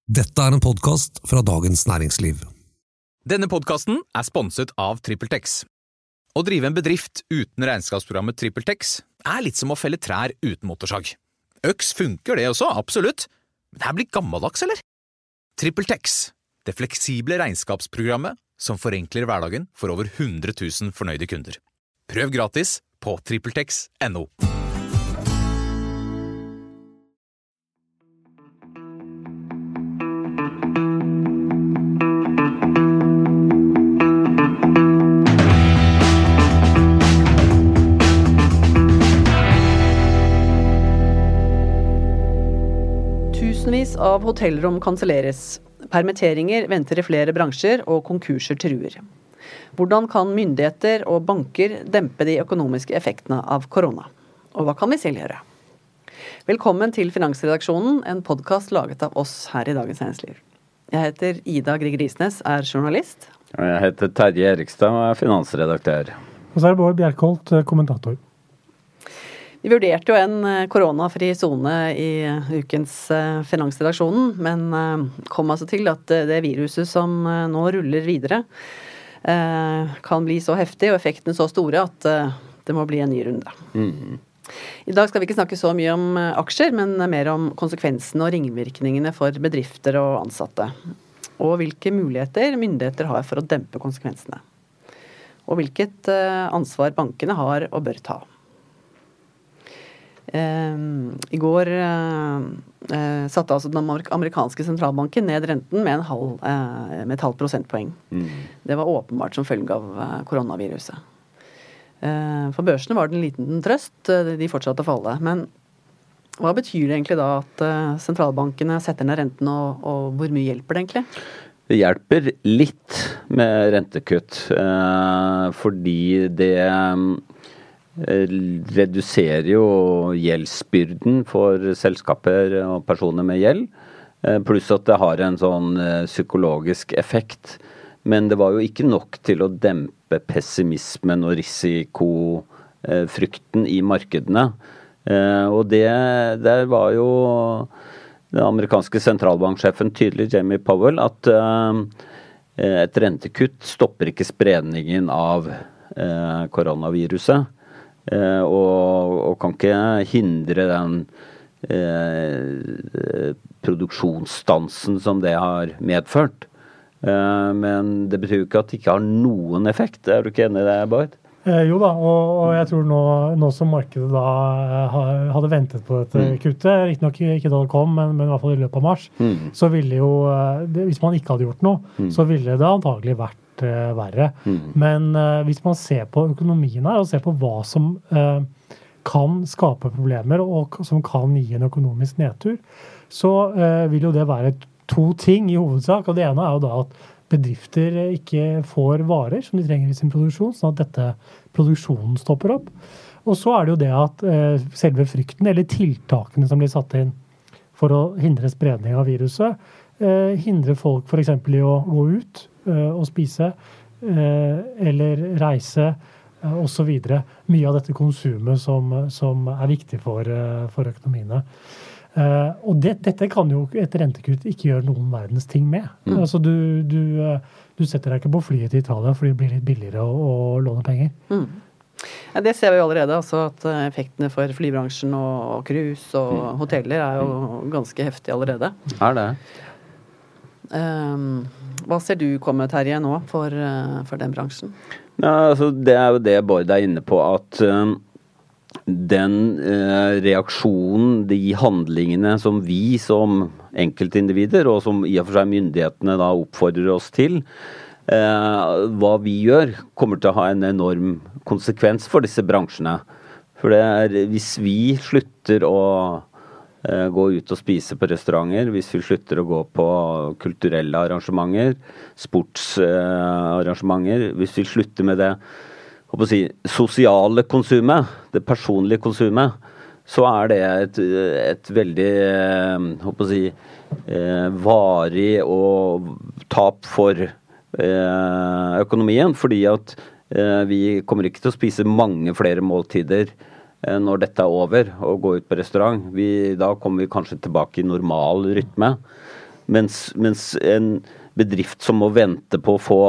Dette en podcast fra Dagens Næringsliv. Denne podcasten sponset av TrippelTex. Å drive en bedrift uten regnskapsprogrammet TrippelTex litt som å felle trær uten motorsag. Øks funker det også, absolutt. Men det blir gammeldags, eller? TrippelTex, det fleksible regnskapsprogrammet som forenkler hverdagen for over 100 000 fornøyde kunder. Prøv gratis på TrippelTex.no. Tusenvis av hotellrom kanselleres. Permitteringer venter i flere bransjer, og konkurser truer. Hvordan kan myndigheter og banker dempe de økonomiske effektene av korona? Og hva kan vi selv gjøre? Velkommen til Finansredaksjonen, en podcast laget av oss her i Dagens Næringsliv. Jeg heter Ida Grieg Risnes, journalist. Jeg heter Terje Erikstad og finansredaktør. Og så det Bård Bjerkholt, kommentator. Vi vurderte jo en koronafri zone i ukens Finansredaksjonen, men kom altså til at det viruset som nå ruller videre kan bli så heftig og effektene så store at det må bli en ny runde. I dag skal vi ikke snakke så mye om aksjer, men mer om konsekvensene og ringvirkningene for bedrifter og ansatte. Og hvilke muligheter myndigheter har for å dempe konsekvensene. Og hvilket ansvar bankene har og bør ta. I går satte altså den amerikanske sentralbanken ned renten med et halvt prosentpoeng. Det var åpenbart som følge av koronaviruset. For børsene var det en liten trøst, de fortsatte å falle. Men hva betyr det egentlig da at sentralbankene setter ned renten, og hvor mye hjelper det egentlig? Det hjelper litt med rentekutt, fordi det reduserer jo gjeldsbyrden for selskaper og personer med gjeld, pluss at det har en sånn psykologisk effekt. Men det var jo ikke nok til å dempe pessimismen og risikofrykten i markedene. Og der var jo den amerikanske sentralbanksjefen tydelig, Jamie Powell, at et rentekutt stopper ikke spredningen av koronaviruset. Og kan ikke hindre den produksjonsstansen som det har medført. Men det betyr jo ikke at det ikke har noen effekt. Er du ikke enig i det, Bård? Jo da, og jeg tror nå som markedet da hadde ventet på dette kuttet, riktignok ikke da det kom, men i hvert fall i løpet av mars, så ville jo, hvis man ikke hadde gjort noe, så ville det antagelig vært verre. Men hvis man ser på økonomien her, og ser på hva som kan skape problemer, og som kan gi en økonomisk nedtur, så vil jo det være to ting i hovedsak. Og det ene jo da at bedrifter ikke får varer som de trenger i sin produksjon, sånn at produksjonen stopper opp. Og så det jo det at selve frykten, eller tiltakene som blir satt inn for å hindre spredning av viruset, hindrer folk for eksempel i å gå ut og spise, eller reise, og så videre. Mye av dette konsumet som viktig for økonomiene. Og dette kan jo et rentekutt ikke gjøre noen verdens ting med. Altså du setter deg ikke på flyet til Italia fordi det blir litt billigere å låne penger. Ja, det ser vi jo allerede, altså at effektene for flybransjen og cruise og hoteller jo ganske heftige allerede. Det. Hva ser du komme, Terje, nå for den bransjen? Ja, altså det jo det Bård inne på, at den reaksjonen, de handlingene som vi som enkeltindivider, og som i og for seg myndighetene da oppfordrer oss til, hva vi gjør, kommer til å ha en enorm konsekvens for disse bransjene. For hvis vi slutter å gå ut og spise på restauranter, hvis vi slutter å gå på kulturelle arrangementer, sportsarrangementer, hvis vi slutter med det sosiale konsumet, det personlige konsumet, så det et veldig varig og tap for økonomien, fordi at vi kommer ikke til å spise mange flere måltider når dette over og gå ut på restaurant. Da kommer vi kanskje tilbake i normal rytme. Mens en bedrift som må vente på å få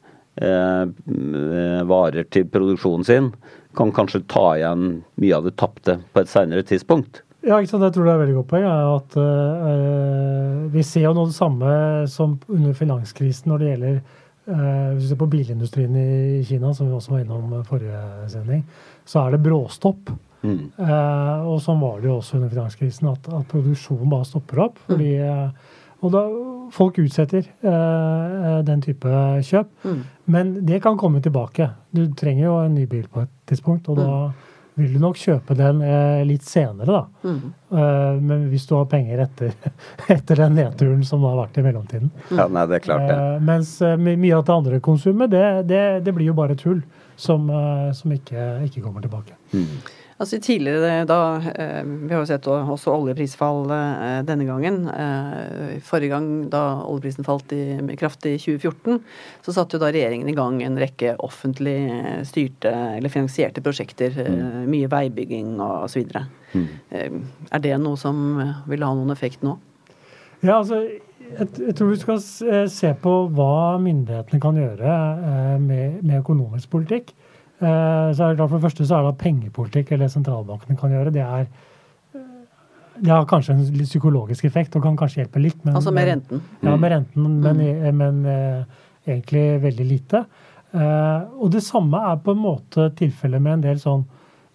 varer til produksjonen sin, kan kanskje ta igjen mye av det tapte på et senere tidspunkt. Ja, ikke sant? Jeg tror det veldig godt poeng, at vi ser jo noe det samme som under finanskrisen når det gjelder hvis du ser på bilindustrien i Kina, som vi også var innom forrige sending, så det bråstopp. Og sånn var det jo også under finanskrisen, at produksjonen bare stopper opp, fordi og da folk utsetter den type kjøp. Men det kan komme tilbake. Du trenger jo en ny bil på et tidspunkt, og da vil du nok kjøpe den litt senere da. Men hvis du har penger etter den nedturen som har vært i mellomtiden. Ja, nei, det klart det. Mens mye av det andre konsumet, det blir jo bare tull som ikke kommer tilbake. Altså tidligere da, vi har jo sett også oljeprisfall denne gangen. Forrige gang da oljeprisen falt kraftig i 2014, så satte jo da regjeringen i gang en rekke offentlig styrte eller finansierte prosjekter, mye veibygging og så videre. Det noe som vil ha noen effekt nå? Ja, altså jeg tror vi skal se på hva myndighetene kan gjøre med økonomisk politikk. Så det klart, for det første så det pengepolitikk eller sentralbankene kan gjøre. Det har kanskje en litt psykologisk effekt og kan kanskje hjelpe litt. Men, altså med renten? Ja, med renten, men egentlig veldig lite. Og det samme på en måte tilfellet med en del sånn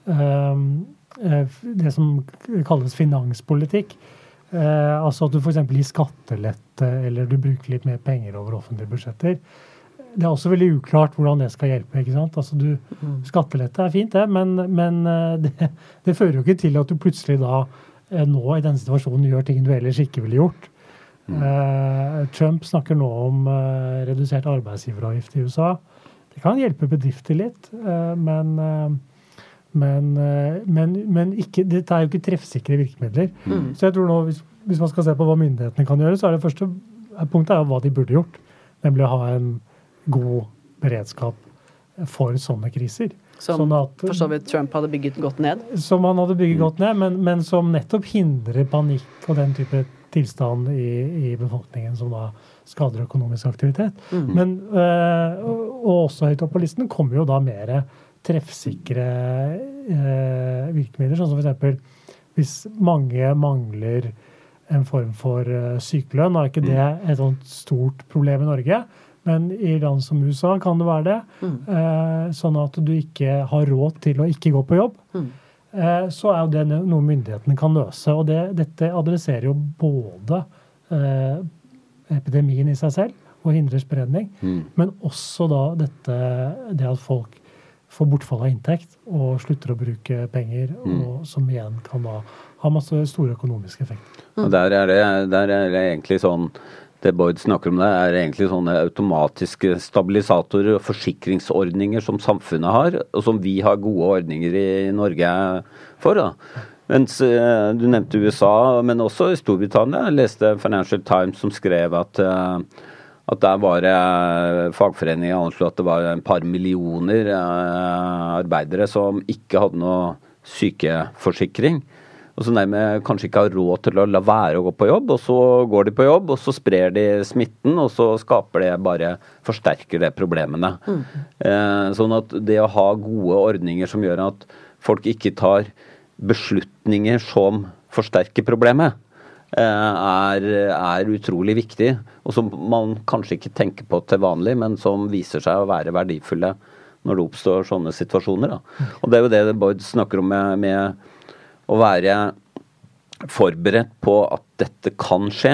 det som kalles finanspolitikk. Altså at du for eksempel gir skattelette eller du bruker litt mer penger over offentlige budsjetter. Det også veldig uklart hvordan det skal hjelpe, ikke sant? Altså skattelette fint det, men det fører jo ikke til at du plutselig da nå i denne situasjonen gjør ting du ellers ikke ville gjort. Trump snakker nå om redusert arbeidsgiveravgift i USA. Det kan hjelpe bedrifter litt, men ikke, dette jo ikke treffsikre virkemidler. Så jeg tror nå, hvis man skal se på hva myndighetene kan gjøre, så det første punktet jo hva de burde gjort, nemlig å ha en god beredskap for sånne kriser. Som sånn at, for så vidt Trump hadde bygget godt ned? Som han hadde bygget godt ned, men som nettopp hindrer panikk og den type tilstand i befolkningen som da skader økonomisk aktivitet. Men, og også høyt opp på listen kommer jo da mer treffsikre virkemidler, sånn som for eksempel hvis mange mangler en form for sykelønn, og ikke det et sånt stort problem i Norge, men i land som USA kan det være det, sånn at du ikke har råd til å ikke gå på jobb. Så jo det noe myndighetene kan løse, og dette adresserer jo både epidemien i seg selv og hindrer spredning, men også da det at folk får bortfall av inntekt og slutter å bruke penger, og som igjen kan da ha masse store økonomiske effekter. Og der det egentlig sånn det Bård snakker om egentlig sånne automatiske stabilisatorer og forsikringsordninger som samfunnet har, og som vi har gode ordninger i Norge for. Da. Mens du nevnte USA, men også i Storbritannia. Jeg leste Financial Times som skrev at der var fagforeningen anslo at det var et par millioner arbeidere som ikke hadde noe sykeforsikring. Og så nærmest kanskje ikke har råd til å la være å gå på jobb, og så går de på jobb, og så sprer de smitten, og så forsterker det problemene. Sånn at det å ha gode ordninger som gjør at folk ikke tar beslutninger som forsterker problemet, utrolig viktig, og som man kanskje ikke tenker på til vanlig, men som viser seg å være verdifulle når det oppstår sånne situasjoner. Da. Og det jo det Bård snakker om med å være forberedt på at dette kan skje.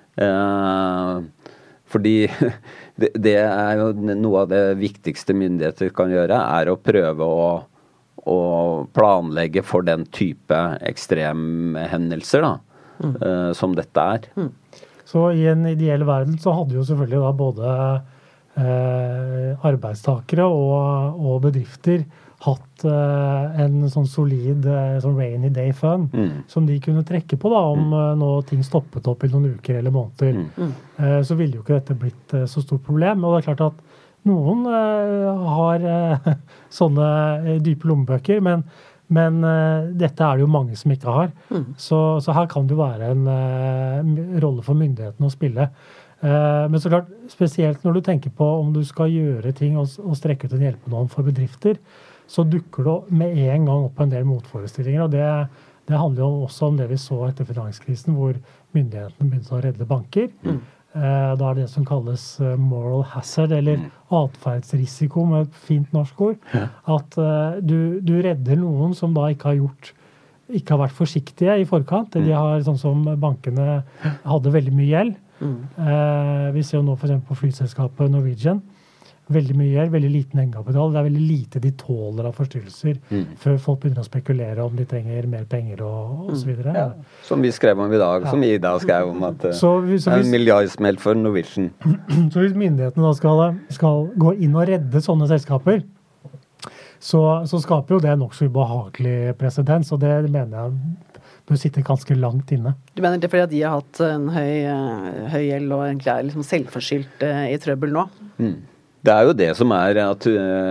Fordi det jo noe av det viktigste myndigheter kan gjøre, å prøve å planlegge for den type ekstremhendelser da, som dette Så i en ideell verden så hadde jo selvfølgelig da både arbeidstakere og bedrifter hatt en sånn solid sånn rainy day fund som de kunne trekke på da, om nå ting stoppet opp i noen uker eller måneder. Så ville jo ikke dette blitt så stort problem. Og det klart at noen har sånne dype lommebøker, men Men dette det jo mange som ikke har. Så her kan det jo være en rolle for myndighetene å spille. Men så klart, spesielt når du tenker på om du skal gjøre ting og strekke ut en hjelpenånd for bedrifter, så dukker det med en gang opp en del motforestillinger. Og det handler jo også om det vi så etter finanskrisen, hvor myndighetene begynte å redde banker. Da det som kalles moral hazard, eller atferdsrisiko med et fint norsk ord. At du redder noen som da ikke har vært forsiktige i forkant. De har, sånn som bankene hadde veldig mye gjeld. Vi ser jo nå for eksempel på flyselskapet Norwegian. Veldig mye gjeld, veldig liten egenkapital. Det veldig lite de tåler av forstyrrelser før folk begynner å spekulere om de trenger mer penger og så videre. Ja, som vi skrev om i dag, som Ida skrev om at en milliardsmell for Norwegian. Så hvis myndighetene da skal gå inn og redde sånne selskaper, så skaper jo det nok så ubehagelig presedens, og det mener jeg bør sitte ganske langt inne. Du mener det fordi at de har hatt en høy gjeld og egentlig liksom selvforskyldt i trøbbel nå? Det jo det som at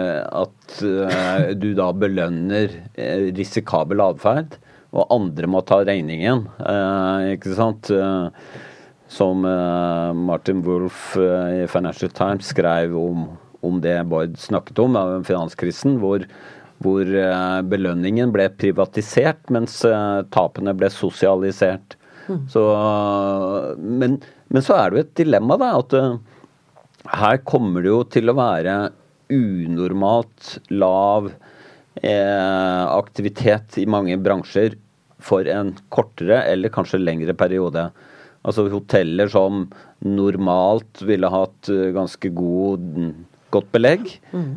du da belønner risikabel adferd, og andre må ta regningen, ikke sant? Som Martin Wolf i Financial Times skrev om det Bård snakket om, finanskrisen, hvor belønningen ble privatisert, mens tapene ble sosialisert. Men så det jo et dilemma da, at her kommer det jo til å være unormalt lav aktivitet i mange bransjer for en kortere eller kanskje lengre periode. Altså hoteller som normalt ville hatt ganske godt belegg,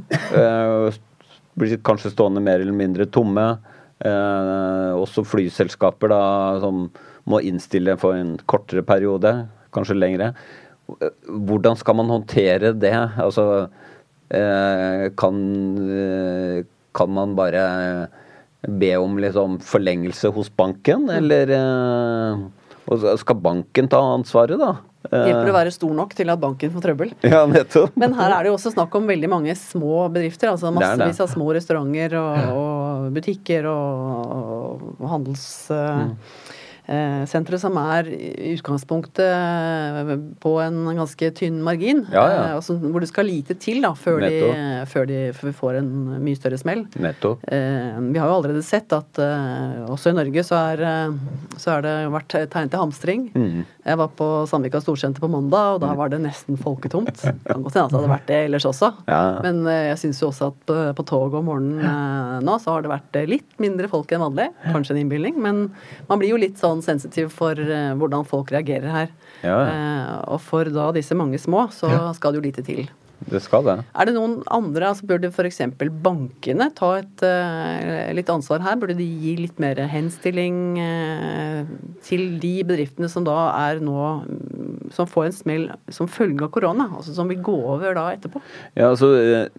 blir kanskje stående mer eller mindre tomme. Også flyselskaper da, som må innstille for en kortere periode, kanskje lengre. Hvordan skal man håndtere det? Altså, kan man bare be om liksom forlengelse hos banken, eller skal banken ta ansvaret da? Hjelper å være stor nok til at banken får trøbbel. Ja, nettopp. Men her det jo også snakk om veldig mange små bedrifter, altså massevis av små restauranter og butikker og handelssentre som i utgangspunktet på en ganske tynn margin, altså, hvor det skal lite til da, før vi får en mye større smell. Nettopp. Vi har jo allerede sett at også i Norge så det vært tegn til hamstring. Jeg var på Sandvika Storsenter på mandag, og da var det nesten folketomt. Det kan godt hende at det hadde vært det ellers også. Men jeg synes jo også at på toget om morgenen nå, så har det vært litt mindre folk enn vanlig. Kanskje en innbilning, men man blir jo litt sånn sensitiv for hvordan folk reagerer her. Og for da disse mange små, så skal det jo lite til. Det skal det. Det noen andre, altså burde for eksempel bankene ta et litt ansvar her? Burde de gi litt mer henstilling til de bedriftene som da nå, som får en smell som følge av korona, altså som vil gå over da etterpå? Ja, altså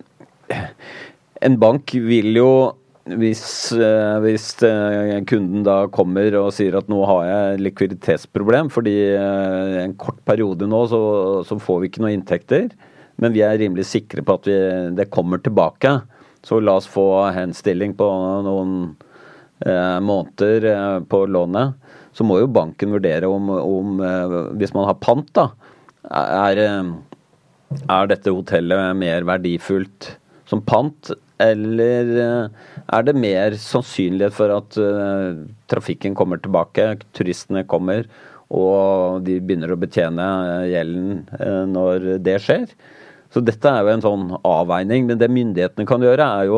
en bank vil jo hvis kunden da kommer og sier at nå har jeg likviditetsproblem fordi en kort periode nå så får vi ikke noe inntekter, men vi rimelig sikre på at det kommer tilbake, så la oss få henstilling på noen måneder på lånet, så må jo banken vurdere om hvis man har pant da, dette hotellet mer verdifullt som pant, eller det mer sannsynlighet for at trafikken kommer tilbake, turistene kommer, og de begynner å betjene gjelden når det skjer. Så dette jo en sånn avveining, men det myndighetene kan gjøre jo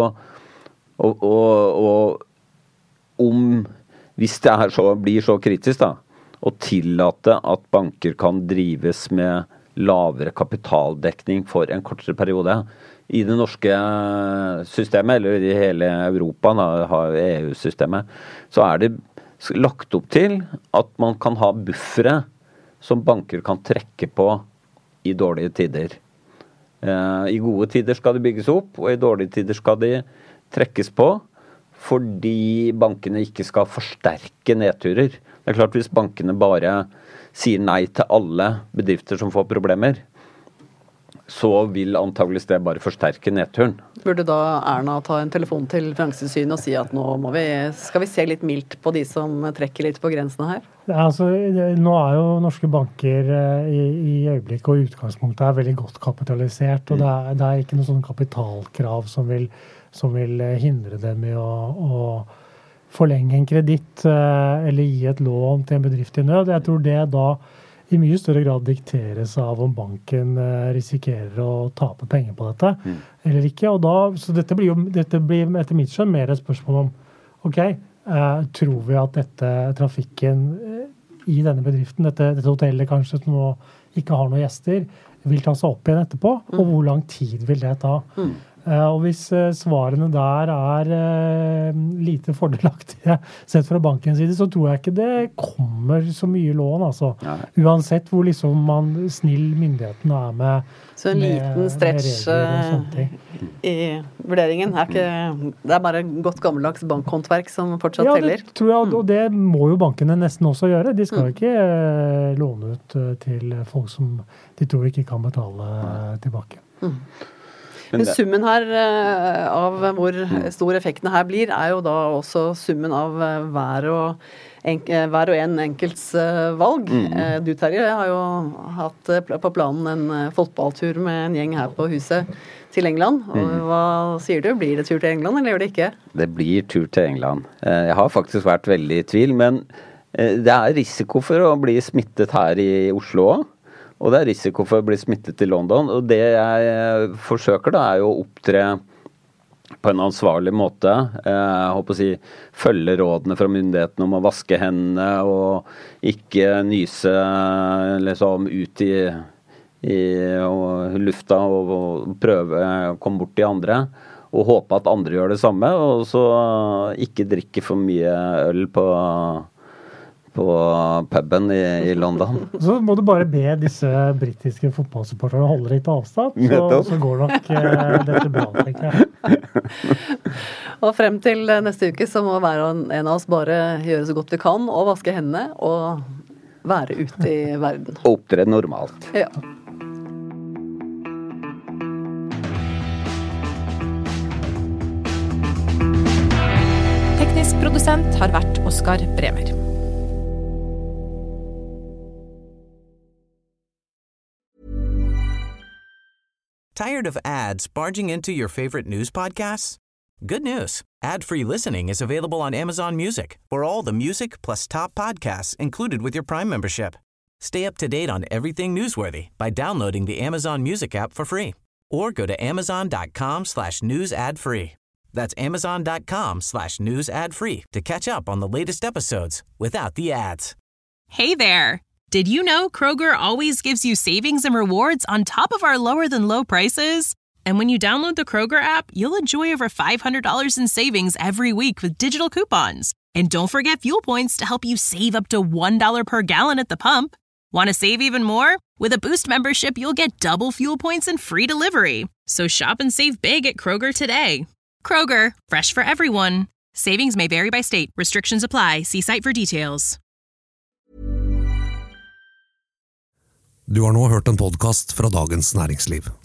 hvis det blir så kritisk da, å tillate at banker kan drives med lavere kapitaldekning for en kortere periode. I det norske systemet, eller i hele Europa, EU-systemet, så det lagt opp til at man kan ha buffere som banker kan trekke på i dårlige tider. I gode tider skal det bygges opp, og i dårlige tider skal de trekkes på, fordi bankene ikke skal forsterke nedturer. Det klart hvis bankene bare sier nei til alle bedrifter som får problemer, så vil antageligvis det bare forsterke nedturen. Burde da Erna ta en telefon til Finanstilsynet og si at nå skal vi se litt mildt på de som trekker litt på grensene her? Ja, altså, nå jo norske banker i øyeblikket og i utgangspunktet veldig godt kapitalisert, og det ikke noe sånn kapitalkrav som vil hindre dem i å forlenge en kreditt eller gi et lån til en bedrift i nød. Jeg tror det da i mye større grad dikteres av om banken risikerer å tape penger på dette eller ikke. Og så dette blir etter mitt skjønn mer et spørsmål om tror vi at trafikken i denne bedriften, dette hotellet kanskje som nå ikke har noen gjester, vil ta seg opp igjen etterpå, og hvor lang tid vil det ta? Og hvis svarene der lite fordelaktige sett fra bankens side, så tror jeg ikke det kommer så mye lån, altså. Uansett hvor man snill myndigheten med så en liten stretch i vurderingen det bare godt gammeldags bankhåndverk som fortsatt teller. Ja, det tror jeg, og det må jo bankene nesten også gjøre. De skal ikke låne ut til folk som de tror ikke kan betale tilbake. Men summen her av hvor stor effekten her blir, jo da også summen av hver og en enkelts valg. Du, Terje, har jo hatt på planen en fotballtur med en gjeng her på huset til England. Og hva sier du? Blir det tur til England, eller gjør det ikke? Det blir tur til England. Jeg har faktisk vært veldig i tvil, men det risiko for å bli smittet her i Oslo også. Og det risiko for å bli smittet i London, og det jeg forsøker da jo å opptre på en ansvarlig måte. Jeg håper å si, følge rådene fra myndighetene om å vaske hendene og ikke nyse liksom ut i lufta og prøve å komme bort til andre. Og håpe at andre gjør det samme, og så ikke drikke for mye øl på puben i London. Så må du bare be disse britiske fotballsupporterne holde litt avstand, så går nok dette bra, tenker jeg. Og frem til neste uke så må hver en av oss bare gjøre så godt vi kan, og vaske hendene, og være ute i verden. Opptre normalt. Ja. Teknisk produsent har vært Oskar Bremer. Tired of ads barging into your favorite news podcasts? Good news. Ad-free listening is available on Amazon Music for all the music plus top podcasts included with your Prime membership. Stay up to date on everything newsworthy by downloading the Amazon Music app for free or go to amazon.com/news ad free. That's amazon.com/news ad free to catch up on the latest episodes without the ads. Hey there. Did you know Kroger always gives you savings and rewards on top of our lower-than-low prices? And when you download the Kroger app, you'll enjoy over $500 in savings every week with digital coupons. And don't forget fuel points to help you save up to $1 per gallon at the pump. Want to save even more? With a Boost membership, you'll get double fuel points and free delivery. So shop and save big at Kroger today. Kroger, fresh for everyone. Savings may vary by state. Restrictions apply. See site for details. Du har nå hørt en podcast fra Dagens Næringsliv.